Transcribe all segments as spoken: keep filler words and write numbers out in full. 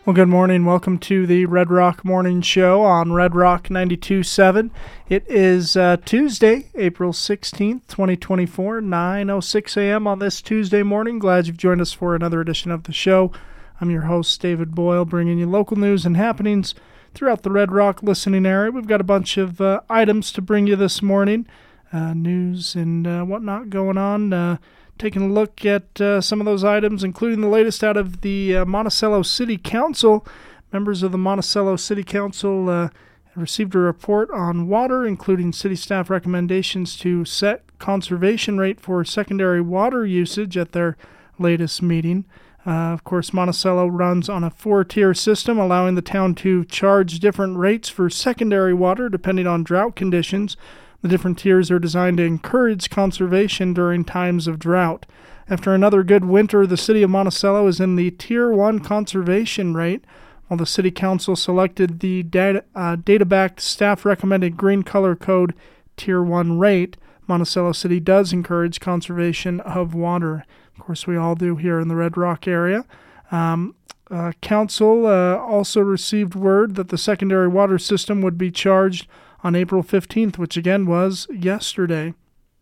Well, good morning. Welcome to the Red Rock Morning Show on Red Rock ninety-two point seven. It is uh, Tuesday, April sixteenth, twenty twenty-four, nine oh six a.m. on this Tuesday morning. Glad you've joined us for another edition of the show. I'm your host, David Boyle, bringing you local news and happenings throughout the Red Rock listening area. We've got a bunch of uh, items to bring you this morning, uh, news and uh, whatnot going on. Uh, taking a look at uh, some of those items, including the latest out of the uh, Monticello City Council. Members of the Monticello City Council uh, received a report on water, including city staff recommendations to set conservation rate for secondary water usage at their latest meeting. Uh, of course, Monticello runs on a four-tier system, allowing the town to charge different rates for secondary water depending on drought conditions. The different tiers are designed to encourage conservation during times of drought. After another good winter, the city of Monticello is in the Tier one conservation rate, while the City Council selected the data, uh, data-backed staff-recommended green color code Tier one rate. Monticello City does encourage conservation of water. Of course, we all do here in the Red Rock area. Um, uh, Council uh, also received word that the secondary water system would be charged on April fifteenth, which again was yesterday.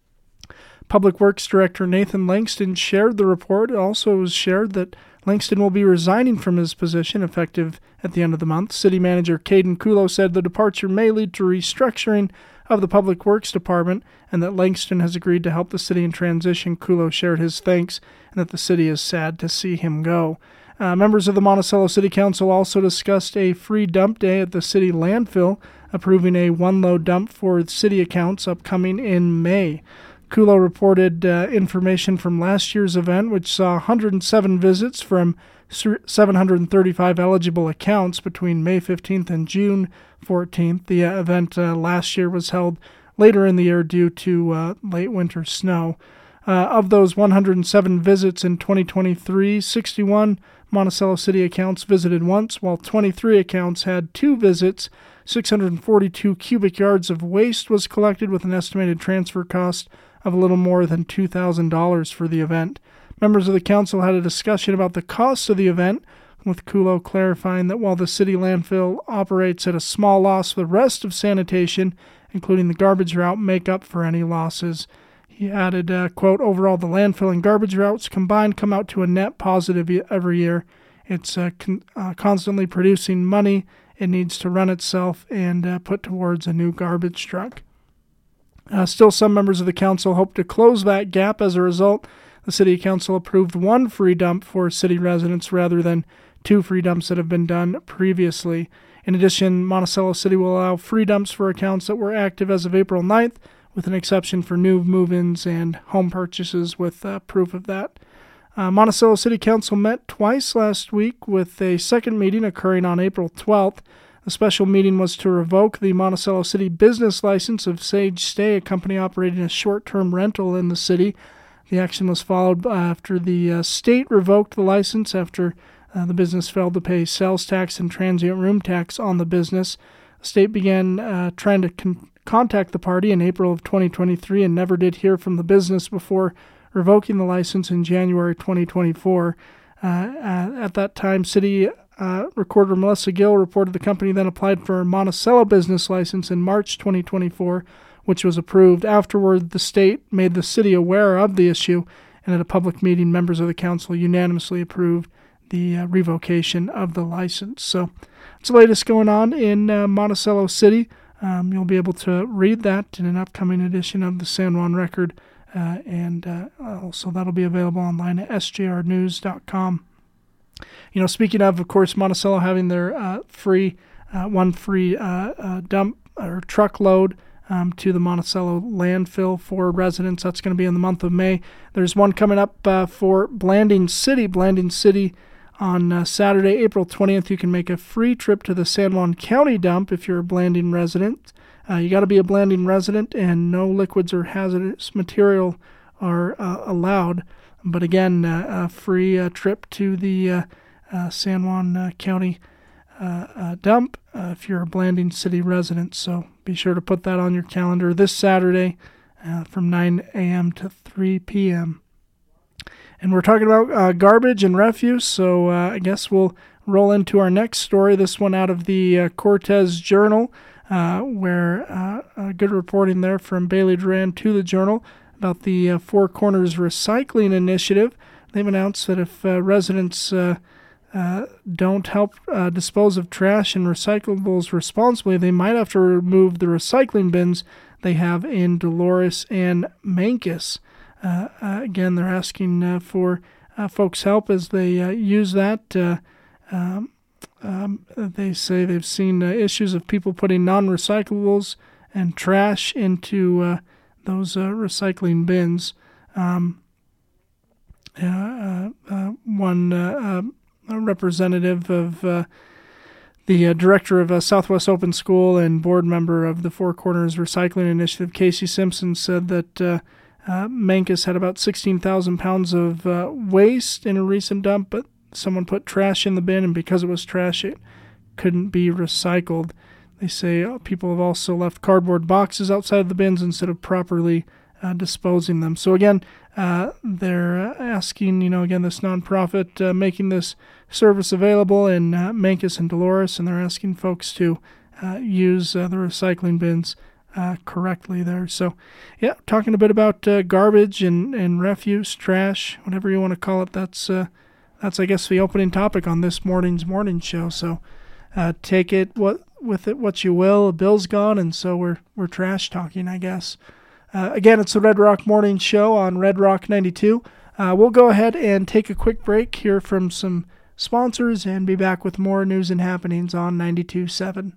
Public Works Director Nathan Langston shared the report. It also was shared that Langston will be resigning from his position effective at the end of the month. City Manager Caden Kulo said the departure may lead to restructuring of the Public Works Department and that Langston has agreed to help the city in transition. Kulo shared his thanks and that the city is sad to see him go. Uh, members of the Monticello City Council also discussed a free dump day at the city landfill, approving a one-load dump for city accounts upcoming in May. Kulo reported uh, information from last year's event, which saw one hundred seven visits from seven hundred thirty-five eligible accounts between May fifteenth and June fourteenth. The uh, event uh, last year was held later in the year due to uh, late winter snow. Uh, of those one hundred seven visits in twenty twenty-three, sixty-one Monticello City accounts visited once, while twenty-three accounts had two visits. six hundred forty-two cubic yards of waste was collected with an estimated transfer cost of a little more than two thousand dollars for the event. Members of the council had a discussion about the cost of the event, with Kulo clarifying that while the city landfill operates at a small loss, the rest of sanitation, including the garbage route, make up for any losses. He added, uh, quote, overall, the landfill and garbage routes combined come out to a net positive every year. It's uh, con- uh, constantly producing money. It needs to run itself and uh, put towards a new garbage truck. Uh, still, some members of the council hope to close that gap. As a result, the city council approved one free dump for city residents rather than two free dumps that have been done previously. In addition, Monticello City will allow free dumps for accounts that were active as of April ninth, with an exception for new move-ins and home purchases with uh, proof of that. Uh, Monticello City Council met twice last week, with a second meeting occurring on April twelfth. The special meeting was to revoke the Monticello City business license of Sage Stay, a company operating a short-term rental in the city. The action was followed after the uh, state revoked the license after uh, the business failed to pay sales tax and transient room tax on the business. The state began uh, trying to con- contact the party in April of twenty twenty-three and never did hear from the business before revoking the license in January twenty twenty-four. Uh, uh, at that time, City uh, Recorder Melissa Gill reported the company then applied for a Monticello business license in March twenty twenty-four, which was approved. Afterward, the state made the city aware of the issue, and at a public meeting, members of the council unanimously approved the uh, revocation of the license. So that's the latest going on in uh, Monticello City. Um, you'll be able to read that in an upcoming edition of the San Juan Record, uh, and uh, also that'll be available online at s j r news dot com. You know, speaking of, of course, Monticello having their uh, free, uh, one free uh, uh, dump or truckload um, to the Monticello landfill for residents. That's going to be in the month of May. There's one coming up uh, for Blanding City. Blanding City on uh, Saturday, April twentieth. You can make a free trip to the San Juan County dump if you're a Blanding resident. Uh, you got to be a Blanding resident, and no liquids or hazardous material are uh, allowed. But again, uh, a free uh, trip to the uh, uh, San Juan uh, County uh, uh, dump uh, if you're a Blanding City resident. So be sure to put that on your calendar this Saturday uh, from nine a.m. to three p.m. And we're talking about uh, garbage and refuse, so uh, I guess we'll roll into our next story, this one out of the uh, Cortez Journal, uh, where uh, uh, good reporting there from Bailey Duran to the Journal about the uh, Four Corners Recycling Initiative. They've announced that if uh, residents uh, uh, don't help uh, dispose of trash and recyclables responsibly, they might have to remove the recycling bins they have in Dolores and Mancos. Uh, uh, again, they're asking uh, for uh, folks' help as they uh, use that. Uh, um, um, they say they've seen uh, issues of people putting non-recyclables and trash into uh, those uh, recycling bins. Um, uh, uh, uh, one uh, uh, representative of uh, the uh, director of uh, Southwest Open School and board member of the Four Corners Recycling Initiative, Casey Simpson, said that uh, uh, Mancos had about sixteen thousand pounds of uh, waste in a recent dump, but someone put trash in the bin, and because it was trash, it couldn't be recycled. They say uh, people have also left cardboard boxes outside of the bins instead of properly uh, disposing them. So again, uh, they're uh, asking, you know, again, this nonprofit uh, making this service available in uh, Mancos and Dolores, and they're asking folks to uh, use uh, the recycling bins uh, correctly there. So, yeah, talking a bit about uh, garbage and, and refuse, trash, whatever you want to call it. That's uh, that's I guess the opening topic on this morning's morning show. So, uh, take it what with it what you will. Bill's gone, and so we're we're trash talking, I guess. Uh, again, it's the Red Rock Morning Show on Red Rock ninety-two. Uh, we'll go ahead and take a quick break, hear from some sponsors, and be back with more news and happenings on ninety-two point seven.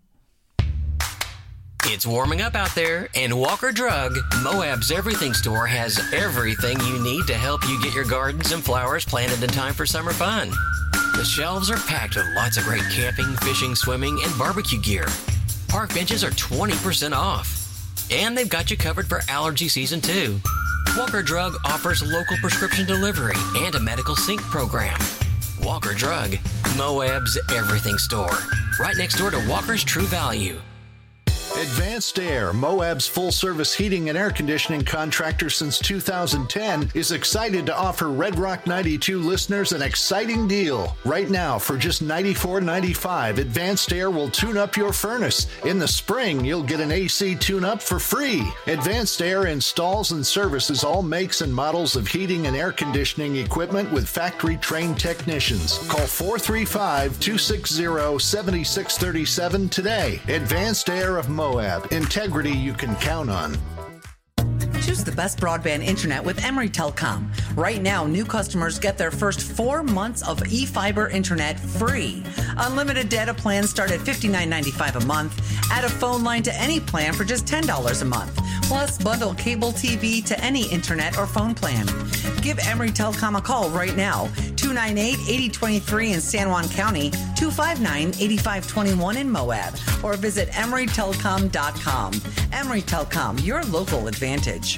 It's warming up out there, and Walker Drug, Moab's everything store, has everything you need to help you get your gardens and flowers planted in time for summer fun. The shelves are packed with lots of great camping, fishing, swimming, and barbecue gear. Park benches are twenty percent off. And they've got you covered for allergy season too. Walker Drug offers local prescription delivery and a medical sync program. Walker Drug, Moab's everything store, right next door to Walker's True Value. Advanced Air, Moab's full-service heating and air conditioning contractor since two thousand ten, is excited to offer Red Rock ninety-two listeners an exciting deal. Right now, for just ninety-four ninety-five, Advanced Air will tune up your furnace. In the spring, you'll get an A C tune-up for free. Advanced Air installs and services all makes and models of heating and air conditioning equipment with factory-trained technicians. Call four three five, two six zero, seven six three seven today. Advanced Air of Moab. Moab. Integrity you can count on. Choose the best broadband internet with Emory Telecom. Right now, new customers get their first four months of eFiber internet free. Unlimited data plans start at fifty-nine ninety-five a month. Add a phone line to any plan for just ten dollars a month. Plus, bundle cable T V to any internet or phone plan. Give Emory Telecom a call right now. two nine eight, eight zero two three in San Juan County, two five nine, eight five two one in Moab, or visit emory telecom dot com. Emory Telecom, your local advantage.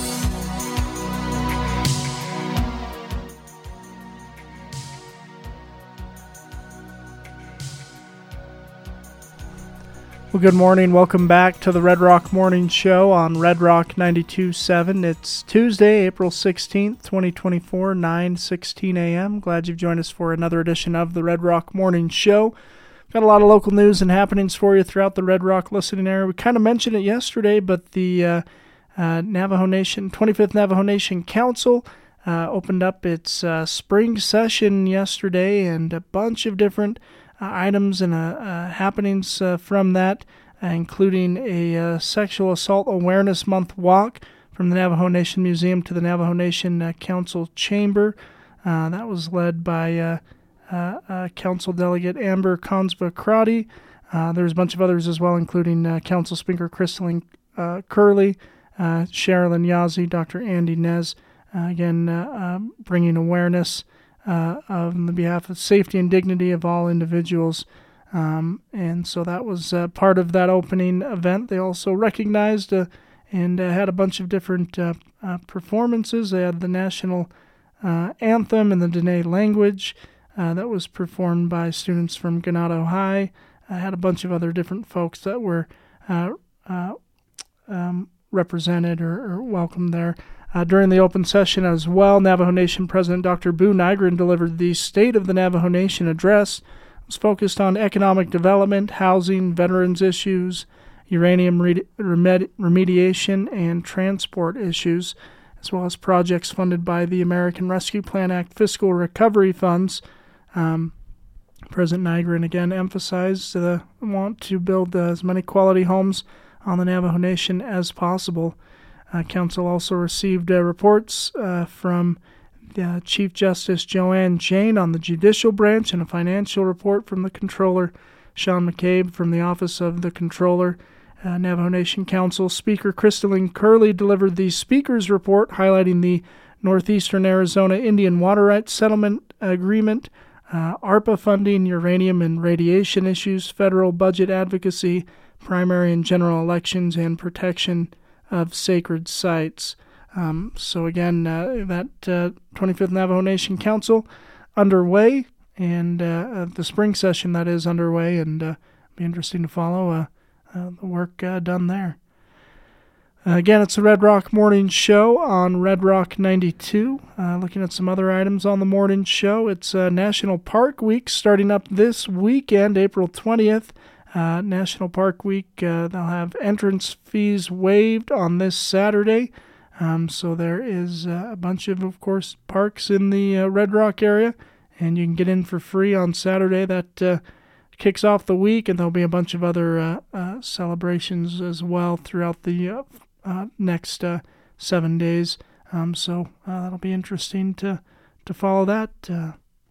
Well, good morning. Welcome back to the Red Rock Morning Show on Red Rock ninety-two point seven. It's Tuesday, April sixteenth, twenty twenty-four, nine sixteen a.m. Glad you've joined us for another edition of the Red Rock Morning Show. Got a lot of local news and happenings for you throughout the Red Rock listening area. We kind of mentioned it yesterday, but the uh, uh, Navajo Nation, twenty-fifth Navajo Nation Council uh, opened up its uh, spring session yesterday, and a bunch of different Uh, items and uh, uh, happenings uh, from that, uh, including a uh, Sexual Assault Awareness Month walk from the Navajo Nation Museum to the Navajo Nation uh, Council Chamber. Uh, that was led by uh, uh, uh, Council Delegate Amber Consba-Crotty. Uh, there's a bunch of others as well, including uh, Council Speaker Crystalline uh, Curley, uh, Sherilyn Yazzie, Doctor Andy Nez, uh, again uh, uh, bringing awareness Uh, on the behalf of safety and dignity of all individuals. Um, and so that was uh, part of that opening event. They also recognized uh, and uh, had a bunch of different uh, uh, performances. They had the national uh, anthem in the Dene language uh, that was performed by students from Ganado High. I had a bunch of other different folks that were uh, uh, um, represented or, or welcomed there. Uh, during the open session as well, Navajo Nation President Doctor Boo Nygren delivered the State of the Navajo Nation address. It was focused on economic development, housing, veterans issues, uranium re- remed- remediation, and transport issues, as well as projects funded by the American Rescue Plan Act fiscal recovery funds. Um, President Nygren again emphasized the want to build uh, as many quality homes on the Navajo Nation as possible. Uh, Council also received uh, reports uh, from uh, Chief Justice Joanne Jane on the judicial branch and a financial report from the Controller Sean McCabe from the Office of the Controller. Uh, Navajo Nation Council Speaker Crystalline Curley delivered the Speaker's report highlighting the Northeastern Arizona Indian Water Rights Settlement Agreement, uh, ARPA funding, uranium and radiation issues, federal budget advocacy, primary and general elections, and protection of sacred sites. Um, so again, uh, that uh, twenty-fifth Navajo Nation Council underway, and uh, the spring session that is underway, and uh, be interesting to follow uh, uh, the work uh, done there. Uh, again, it's the Red Rock Morning Show on Red Rock ninety-two. Uh, looking at some other items on the morning show, it's uh, National Park Week starting up this weekend, April twentieth. Uh, National Park Week, uh, they'll have entrance fees waived on this Saturday. Um, so there is uh, a bunch of, of course, parks in the uh, Red Rock area, and you can get in for free on Saturday. That uh, kicks off the week, and there'll be a bunch of other uh, uh, celebrations as well throughout the uh, uh, next uh, seven days. Um, so uh, that'll be interesting to, to follow that. Uh,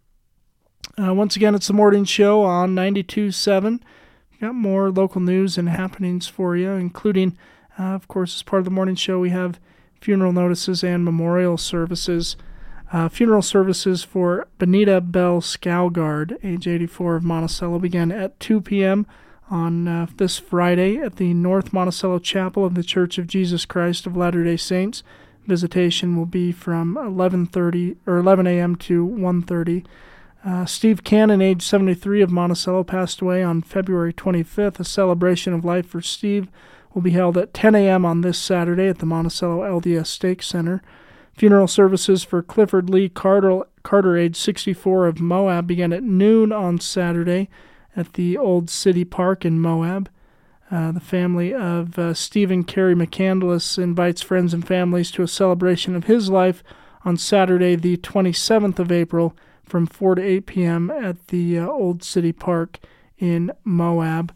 uh, once again, it's the morning show on ninety-two point seven. Got more local news and happenings for you, including, uh, of course, as part of the morning show, we have funeral notices and memorial services. Uh, funeral services for Benita Bell Scougard, age eighty-four, of Monticello, began at two p.m. on uh, this Friday at the North Monticello Chapel of the Church of Jesus Christ of Latter-day Saints. Visitation will be from eleven thirty or eleven a.m. to one thirty. Uh, Steve Cannon, age seventy-three, of Monticello, passed away on February twenty-fifth. A celebration of life for Steve will be held at ten a.m. on this Saturday at the Monticello L D S Stake Center. Funeral services for Clifford Lee Carter, Carter, age sixty-four, of Moab, began at noon on Saturday at the Old City Park in Moab. Uh, the family of uh, Stephen Carey McCandless invites friends and families to a celebration of his life on Saturday, the twenty-seventh of April, from four to eight p.m. at the uh, Old City Park in Moab.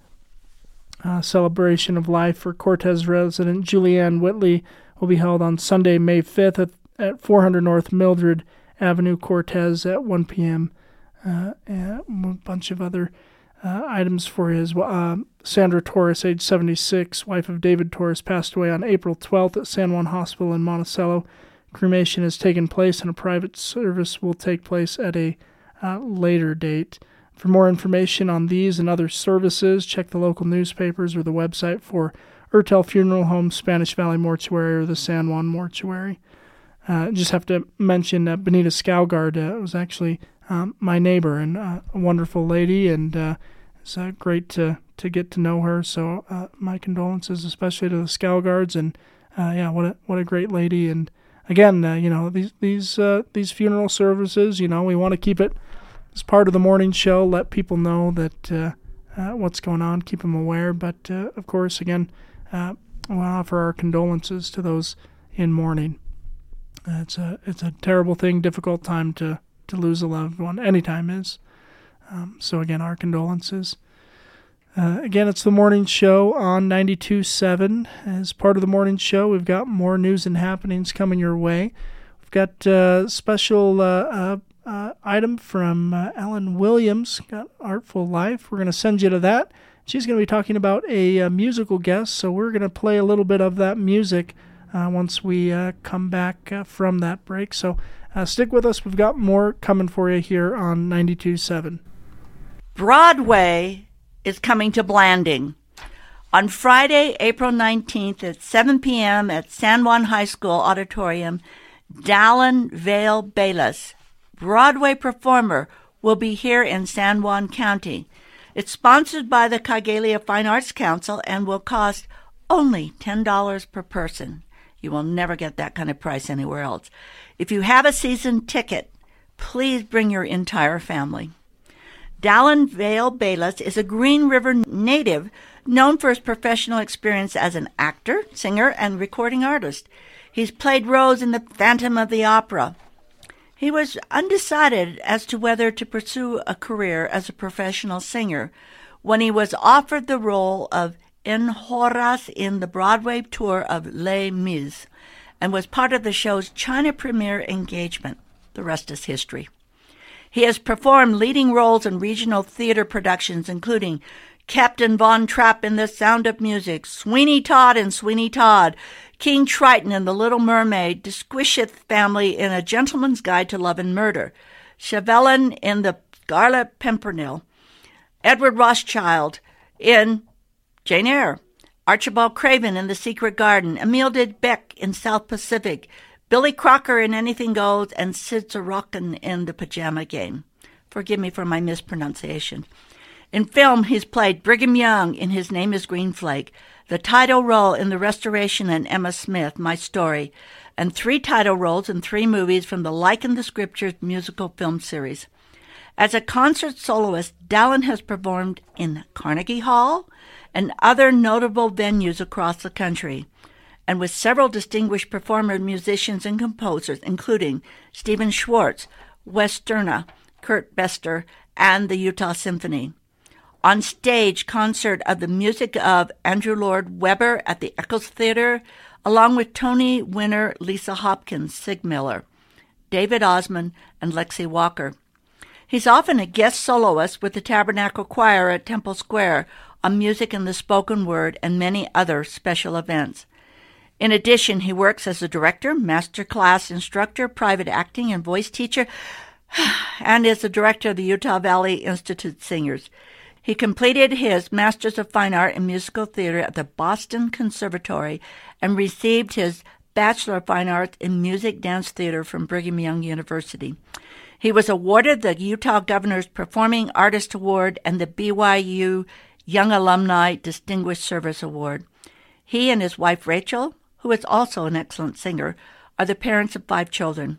Uh, celebration of life for Cortez resident Julianne Whitley will be held on Sunday, May fifth at, at four hundred North Mildred Avenue, Cortez at one p.m. Uh, and a bunch of other uh, items for his. Uh, Sandra Torres, age seventy-six, wife of David Torres, passed away on April twelfth at San Juan Hospital in Monticello. Cremation has taken place, and a private service will take place at a uh, later date. For more information on these and other services, check the local newspapers or the website for Ertel Funeral Home, Spanish Valley Mortuary, or the San Juan Mortuary. Uh, just have to mention uh, Benita Scougard uh, was actually um, my neighbor, and uh, a wonderful lady, and uh, it's uh, great to, to get to know her. So uh, my condolences, especially to the Scougards, and uh, yeah, what a, what a great lady. And Again, uh, you know, these these uh, these funeral services, you know, we want to keep it as part of the morning show, let people know that uh, uh, what's going on, keep them aware. But, uh, of course, again, uh, we'll offer our condolences to those in mourning. Uh, it's a it's a terrible thing, difficult time to, to lose a loved one. Any time is. Um, so, again, our condolences. Uh, again, it's the morning show on ninety-two point seven. As part of the morning show, we've got more news and happenings coming your way. We've got a special uh, uh, uh, item from uh, Ellen Williams, got Artful Life. We're going to send you to that. She's going to be talking about a, a musical guest, so we're going to play a little bit of that music uh, once we uh, come back uh, from that break. So uh, stick with us. We've got more coming for you here on ninety-two point seven. Broadway is coming to Blanding. On Friday, April nineteenth at seven p.m. at San Juan High School Auditorium, Dallin Vale Bayless, Broadway performer, will be here in San Juan County. It's sponsored by the Kagalia Fine Arts Council and will cost only ten dollars per person. You will never get that kind of price anywhere else. If you have a season ticket, please bring your entire family. Dallin Vale Bayless is a Green River native known for his professional experience as an actor, singer, and recording artist. He's played roles in The Phantom of the Opera. He was undecided as to whether to pursue a career as a professional singer when he was offered the role of Enjolras in the Broadway tour of Les Mis and was part of the show's China premiere engagement. The rest is history. He has performed leading roles in regional theater productions, including Captain Von Trapp in The Sound of Music, Sweeney Todd in Sweeney Todd, King Triton in The Little Mermaid, the Squisheth family in A Gentleman's Guide to Love and Murder, Chevelin in The Scarlet Pimpernel, Edward Rothschild in Jane Eyre, Archibald Craven in The Secret Garden, Emile de Beck in South Pacific, Billy Crocker in Anything Goes, and Sid Sorokin in The Pajama Game. Forgive me for my mispronunciation. In film, he's played Brigham Young in His Name is Green Flake, the title role in The Restoration and Emma Smith, My Story, and three title roles in three movies from the Like in the Scriptures musical film series. As a concert soloist, Dallin has performed in Carnegie Hall and other notable venues across the country, and with several distinguished performers, musicians, and composers, including Stephen Schwartz, Wes Sterna, Kurt Bester, and the Utah Symphony. On stage, concert of the music of Andrew Lloyd Webber at the Eccles Theater, along with Tony winner Lisa Hopkins, Sig Miller, David Osmond, and Lexi Walker. He's often a guest soloist with the Tabernacle Choir at Temple Square on music in the spoken word and many other special events. In addition, he works as a director, master class instructor, private acting and voice teacher, and is the director of the Utah Valley Institute Singers. He completed his Master's of Fine Art in Musical Theater at the Boston Conservatory and received his Bachelor of Fine Arts in Music Dance Theater from Brigham Young University. He was awarded the Utah Governor's Performing Artist Award and the B Y U Young Alumni Distinguished Service Award. He and his wife Rachel, who is also an excellent singer, are the parents of five children.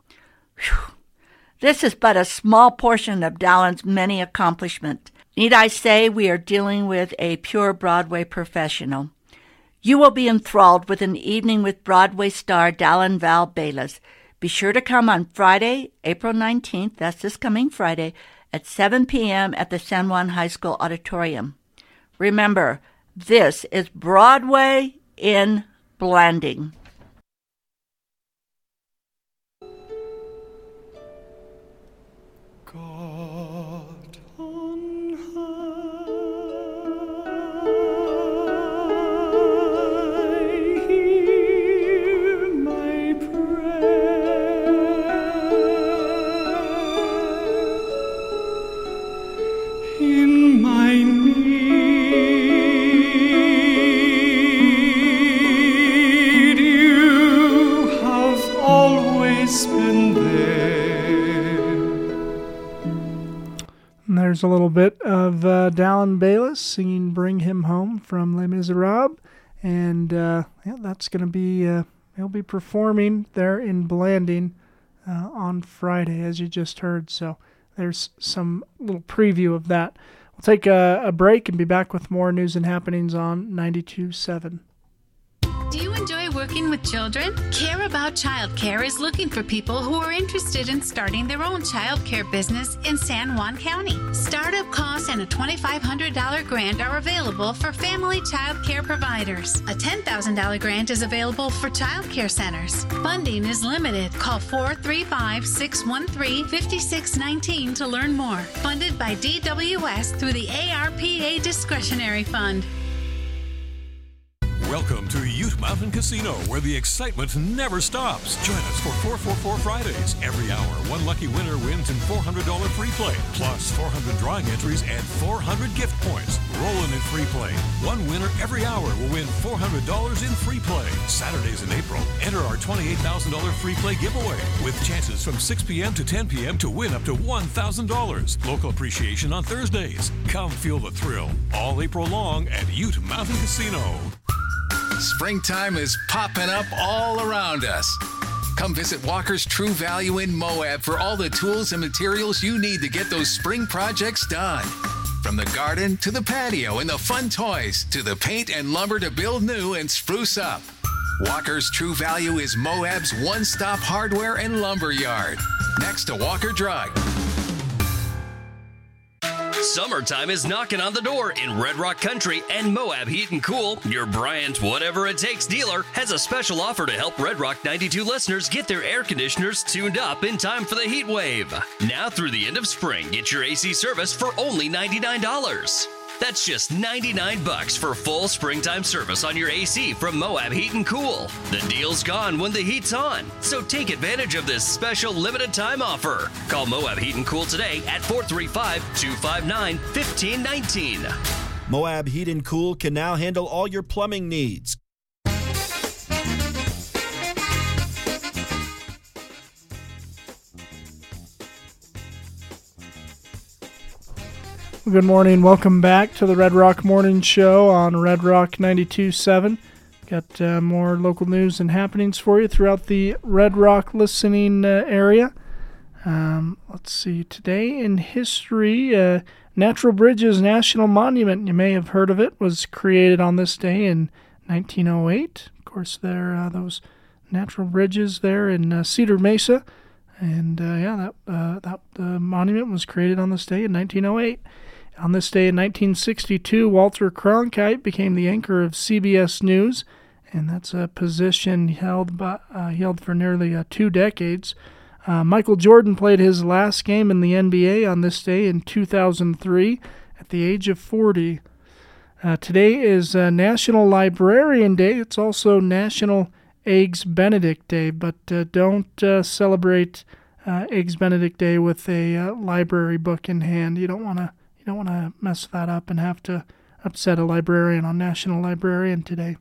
Whew. This is but a small portion of Dallin's many accomplishments. Need I say we are dealing with a pure Broadway professional. You will be enthralled with an evening with Broadway star Dallin Val Bayless. Be sure to come on Friday, April nineteenth, that's this coming Friday, at seven p.m. at the San Juan High School Auditorium. Remember, this is Broadway in Blanding. God on high, hear my prayer. In my need, you have always been there. And there's a little bit of uh, Dallin Bayless singing Bring Him Home from Les Miserables. And uh, yeah, that's going to be, uh, he'll be performing there in Blanding uh, on Friday, as you just heard. So there's some little preview of that. We'll take a, a break and be back with more news and happenings on ninety-two point seven. Do you enjoy working with children? Care About Childcare is looking for people who are interested in starting their own childcare business in San Juan County. Startup costs and a twenty-five hundred dollars grant are available for family childcare providers. A ten thousand dollars grant is available for childcare centers. Funding is limited. Call four three five, six one three, five six one nine to learn more. Funded by D W S through the A R P A Discretionary Fund. Welcome to Ute Mountain Casino, where the excitement never stops. Join us for four four four Fridays. Every hour, one lucky winner wins in four hundred dollars free play, plus four hundred drawing entries and four hundred gift points. Rolling in free play. One winner every hour will win four hundred dollars in free play. Saturdays in April, enter our twenty-eight thousand dollars free play giveaway with chances from six p.m. to ten p.m. to win up to one thousand dollars. Local appreciation on Thursdays. Come feel the thrill all April long at Ute Mountain Casino. Springtime is popping up all around us. Come visit Walker's True Value in Moab for all the tools and materials you need to get those spring projects done. From the garden to the patio and the fun toys to the paint and lumber to build new and spruce up. Walker's True Value is Moab's one-stop hardware and lumber yard, next to Walker Drug. Summertime is knocking on the door in Red Rock Country, and Moab Heat and Cool, your Bryant's Whatever It Takes dealer, has a special offer to help Red Rock ninety-two listeners get their air conditioners tuned up in time for the heat wave. Now through the end of spring, get your A C service for only ninety-nine dollars. That's just ninety-nine bucks for full springtime service on your A C from Moab Heat and Cool. The deal's gone when the heat's on, so take advantage of this special limited time offer. Call Moab Heat and Cool today at four three five, two five nine, one five one nine. Moab Heat and Cool can now handle all your plumbing needs. Good morning. Welcome back to the Red Rock Morning Show on Red Rock ninety-two point seven. Got uh, more local news and happenings for you throughout the Red Rock listening uh, area. Um, let's see. Today in history, uh, Natural Bridges National Monument, you may have heard of it, was created on this day in nineteen oh eight. Of course, there are uh, those natural bridges there in uh, Cedar Mesa. And uh, yeah, that, uh, that uh, monument was created on this day in nineteen oh eight. On this day in nineteen sixty-two, Walter Cronkite became the anchor of C B S News, and that's a position held by, uh, held for nearly uh, two decades. Uh, Michael Jordan played his last game in the N B A on this day in two thousand three at the age of forty. Uh, today is uh, National Librarian Day. It's also National Eggs Benedict Day, but uh, don't uh, celebrate uh, Eggs Benedict Day with a uh, library book in hand. You don't want to you don't want to mess that up and have to upset a librarian on National Librarian Day.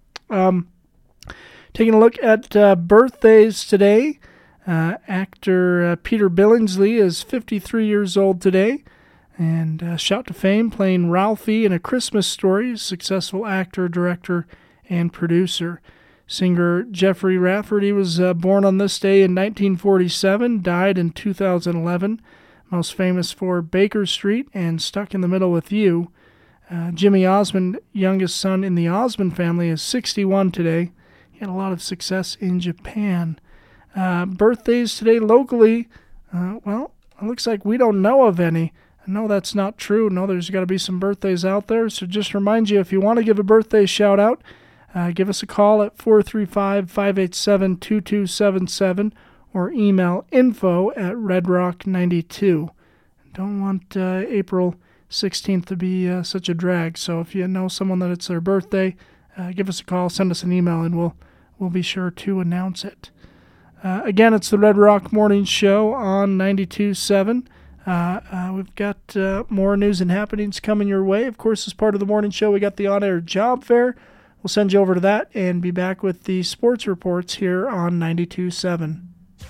Um, taking a look at uh, birthdays today, uh, actor uh, Peter Billingsley is fifty-three years old today, and uh, shot to fame playing Ralphie in A Christmas Story. Successful actor, director, and producer. Singer Jeffrey Rafferty was uh, born on this day in nineteen forty-seven, died in two thousand eleven, most famous for Baker Street and Stuck in the Middle with You. Uh, Jimmy Osmond, youngest son in the Osmond family, is sixty-one today. He had a lot of success in Japan. Uh, birthdays today locally, uh, well, it looks like we don't know of any. I know that's not true. No, there's got to be some birthdays out there. So just remind you, if you want to give a birthday shout out, Uh, give us a call at four three five, five eight seven, two two seven seven or email info at red rock ninety-two. Don't want uh, April sixteenth to be uh, such a drag, so if you know someone that it's their birthday, uh, give us a call, send us an email, and we'll we'll be sure to announce it. Uh, again, it's the Red Rock Morning Show on ninety-two point seven. Uh, uh, we've got uh, more news and happenings coming your way. Of course, as part of the morning show, we got the on-air job fair. We'll send you over to that and be back with the sports reports here on ninety-two point seven.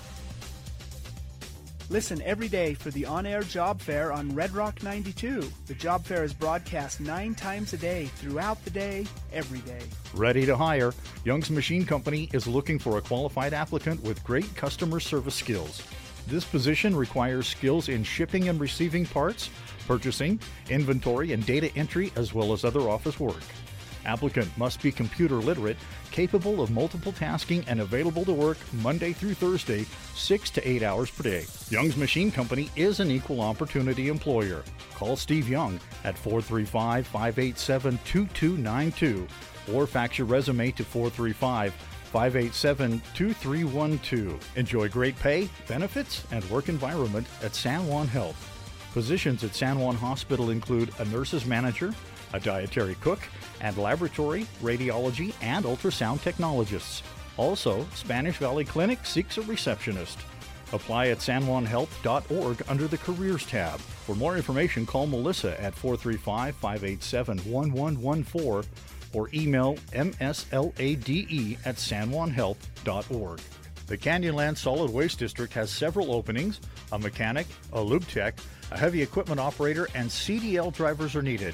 Listen every day for the on-air job fair on Red Rock ninety-two. The job fair is broadcast nine times a day, throughout the day, every day. Ready to hire? Young's Machine Company is looking for a qualified applicant with great customer service skills. This position requires skills in shipping and receiving parts, purchasing, inventory, and data entry, as well as other office work. Applicant must be computer literate, capable of multiple tasking, and available to work Monday through Thursday, six to eight hours per day. Young's Machine Company is an equal opportunity employer. Call Steve Young at four three five, five eight seven, two two nine two or fax your resume to four three five, five eight seven, two three one two. Enjoy great pay, benefits, and work environment at San Juan Health. Positions at San Juan Hospital include a nurse's manager, a dietary cook, and laboratory, radiology, and ultrasound technologists. Also, Spanish Valley Clinic seeks a receptionist. Apply at san juan health dot org under the Careers tab. For more information, call Melissa at four three five, five eight seven, one one one four or email m s l a d e at san juan health dot org. The Canyonlands Solid Waste District has several openings. A mechanic, a lube tech, a heavy equipment operator, and C D L drivers are needed.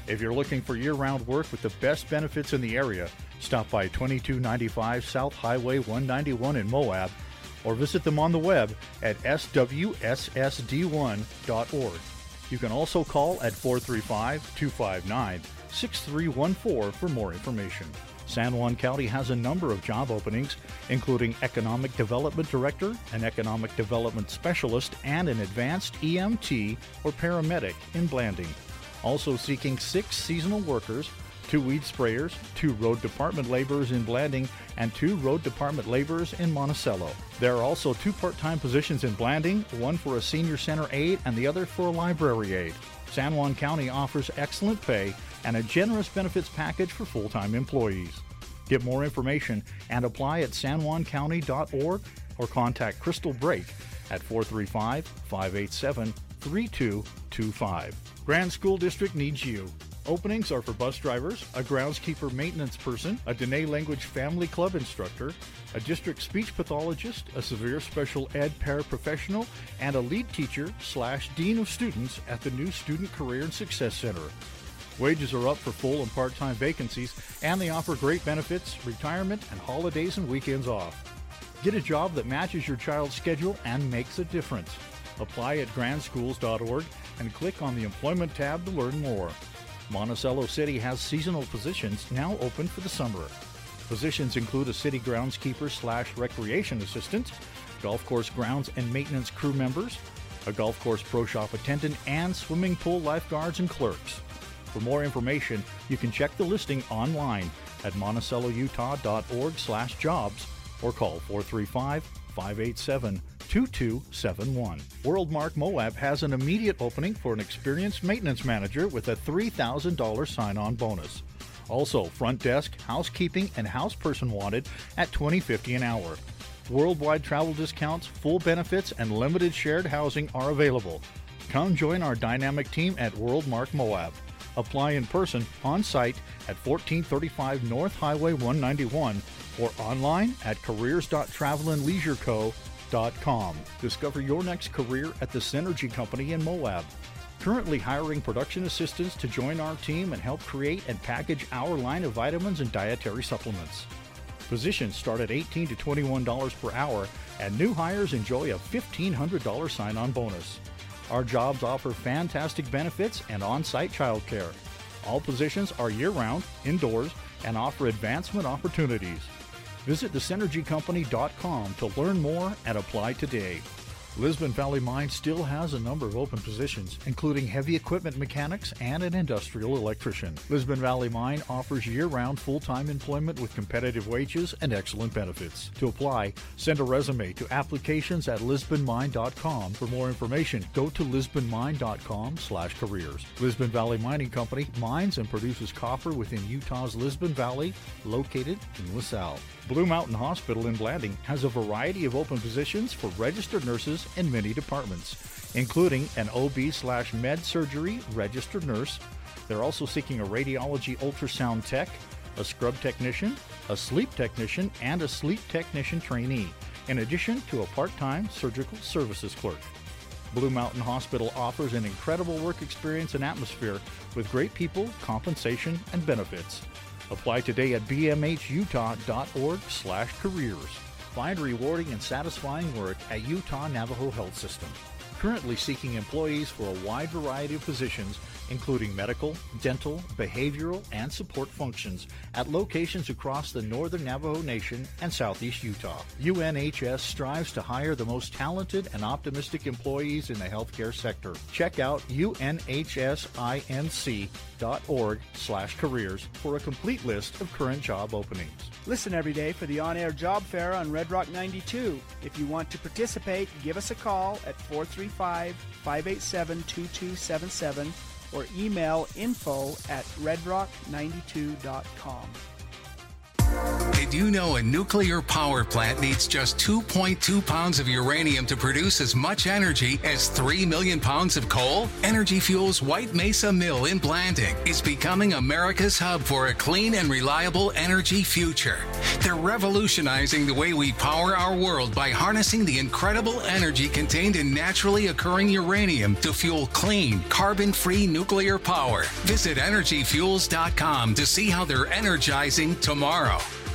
If you're looking for year-round work with the best benefits in the area, stop by twenty-two ninety-five South Highway one ninety-one in Moab, or visit them on the web at s w s s d one dot org. You can also call at four three five, two five nine, six three one four for more information. San Juan County has a number of job openings, including Economic Development Director, an Economic Development Specialist, and an Advanced E M T or Paramedic in Blanding. Also seeking six seasonal workers, two weed sprayers, two road department laborers in Blanding, and two road department laborers in Monticello. There are also two part-time positions in Blanding, one for a senior center aide and the other for a library aide. San Juan County offers excellent pay and a generous benefits package for full-time employees. Get more information and apply at san juan county dot org or contact Crystal Brake at four three five, five eight seven, three two two five. Grand School District needs you. Openings are for bus drivers, a groundskeeper maintenance person, a Dene Language Family Club instructor, a district speech pathologist, a severe special ed paraprofessional, and a lead teacher slash dean of students at the new Student Career and Success Center. Wages are up for full and part-time vacancies, and they offer great benefits, retirement, and holidays and weekends off. Get a job that matches your child's schedule and makes a difference. Apply at grand schools dot org and click on the Employment tab to learn more. Monticello City has seasonal positions now open for the summer. Positions include a city groundskeeper slash recreation assistant, golf course grounds and maintenance crew members, a golf course pro shop attendant, and swimming pool lifeguards and clerks. For more information, you can check the listing online at monticello utah dot org slash jobs or call four three five, five eight seven, two two seven one. WorldMark Moab has an immediate opening for an experienced maintenance manager with a three thousand dollars sign-on bonus. Also, front desk, housekeeping, and houseperson wanted at twenty dollars and fifty cents an hour. Worldwide travel discounts, full benefits, and limited shared housing are available. Come join our dynamic team at WorldMark Moab. Apply in person, on site at fourteen thirty-five North Highway one ninety-one or online at careers dot travel and leisure co dot com. Discover your next career at the Synergy Company in Moab. Currently hiring production assistants to join our team and help create and package our line of vitamins and dietary supplements. Positions start at eighteen to twenty-one dollars per hour, and new hires enjoy a fifteen hundred dollars sign-on bonus. Our jobs offer fantastic benefits and on-site childcare. All positions are year-round, indoors, and offer advancement opportunities. Visit the synergy company dot com to learn more and apply today. Lisbon Valley Mine still has a number of open positions, including heavy equipment mechanics and an industrial electrician. Lisbon Valley Mine offers year-round full-time employment with competitive wages and excellent benefits. To apply, send a resume to applications at lisbon mine dot com. For more information, go to lisbon mine dot com slash careers. Lisbon Valley Mining Company mines and produces copper within Utah's Lisbon Valley, located in LaSalle. Blue Mountain Hospital in Blanding has a variety of open positions for registered nurses in many departments, including an O B slash med surgery registered nurse. They're also seeking a radiology ultrasound tech, a scrub technician, a sleep technician, and a sleep technician trainee, in addition to a part-time surgical services clerk. Blue Mountain Hospital offers an incredible work experience and atmosphere with great people, compensation, and benefits. Apply today at b m h utah dot org slash careers. Find rewarding and satisfying work at Utah Navajo Health System. Currently seeking employees for a wide variety of positions, including medical, dental, behavioral, and support functions at locations across the northern Navajo Nation and southeast Utah. U N H S strives to hire the most talented and optimistic employees in the healthcare sector. Check out U N H S inc dot org slash careers for a complete list of current job openings. Listen every day for the on-air job fair on Red Rock ninety-two. If you want to participate, give us a call at four three five, five eight seven, two two seven seven or email info at red rock ninety-two dot com. Did you know a nuclear power plant needs just two point two pounds of uranium to produce as much energy as three million pounds of coal? Energy Fuels White Mesa Mill in Blanding is becoming America's hub for a clean and reliable energy future. They're revolutionizing the way we power our world by harnessing the incredible energy contained in naturally occurring uranium to fuel clean, carbon-free nuclear power. Visit energy fuels dot com to see how they're energizing tomorrow.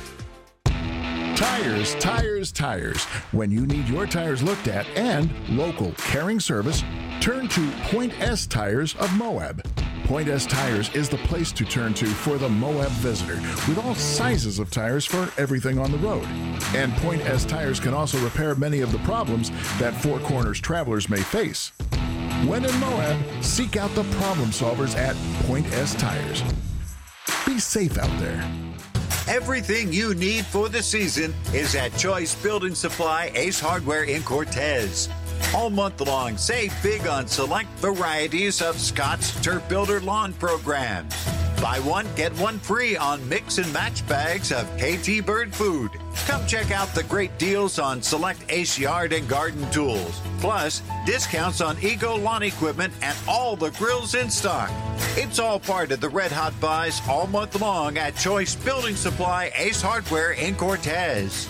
Tires, tires, tires. When you need your tires looked at and local caring service, turn to Point S Tires of Moab. Point S Tires is the place to turn to for the Moab visitor, with all sizes of tires for everything on the road. And Point S Tires can also repair many of the problems that Four Corners travelers may face. When in Moab, seek out the problem solvers at Point S Tires. Be safe out there. Everything you need for the season is at Choice Building Supply Ace Hardware in Cortez. All month long, save big on select varieties of Scott's Turf Builder lawn programs. Buy one, get one free on mix and match bags of K T Bird food. Come check out the great deals on select Ace Yard and Garden tools. Plus, discounts on Ego lawn equipment and all the grills in stock. It's all part of the Red Hot Buys all month long at Choice Building Supply Ace Hardware in Cortez.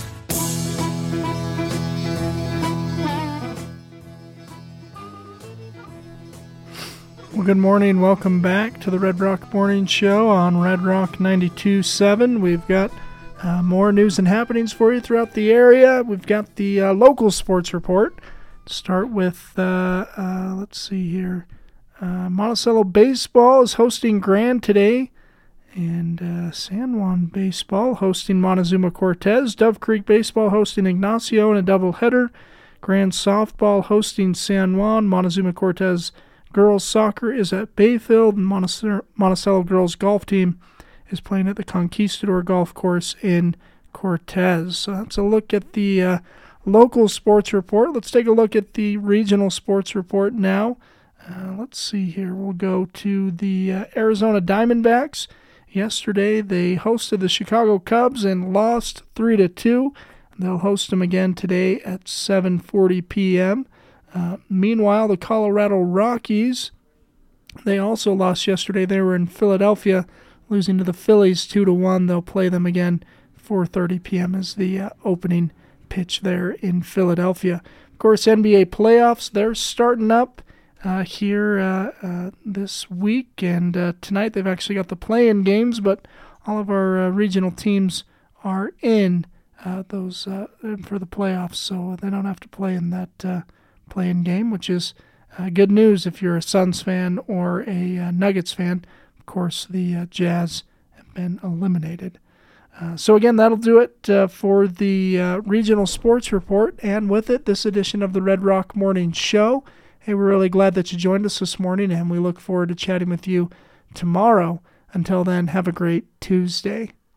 Well, good morning. Welcome back to the Red Rock Morning Show on Red Rock ninety-two point seven. We've got uh, more news and happenings for you throughout the area. We've got the uh, local sports report. Start with, uh, uh, let's see here. Uh, Monticello Baseball is hosting Grand today. And uh, San Juan Baseball hosting Montezuma Cortez. Dove Creek Baseball hosting Ignacio in a doubleheader. Grand Softball hosting San Juan. Montezuma Cortez Girls Soccer is at Bayfield, and Monticello, Monticello Girls Golf Team is playing at the Conquistador Golf Course in Cortez. So that's a look at the uh, local sports report. Let's take a look at the regional sports report now. Uh, let's see here. We'll go to the uh, Arizona Diamondbacks. Yesterday they hosted the Chicago Cubs and lost three to two. They'll host them again today at seven forty p.m. Uh, meanwhile, the Colorado Rockies, they also lost yesterday. They were in Philadelphia, losing to the Phillies two to one. They'll play them again four thirty p.m. is the uh, opening pitch there in Philadelphia. Of course, N B A playoffs, they're starting up uh, here uh, uh, this week, and uh, tonight they've actually got the play-in games, but all of our uh, regional teams are in uh, those uh, for the playoffs, so they don't have to play in that uh, play-in game, which is uh, good news if you're a Suns fan or a uh, Nuggets fan. Of course, the uh, Jazz have been eliminated. Uh, so again, that'll do it uh, for the uh, regional sports report, and with it, this edition of the Red Rock Morning Show. Hey, we're really glad that you joined us this morning, and we look forward to chatting with you tomorrow. Until then, have a great Tuesday.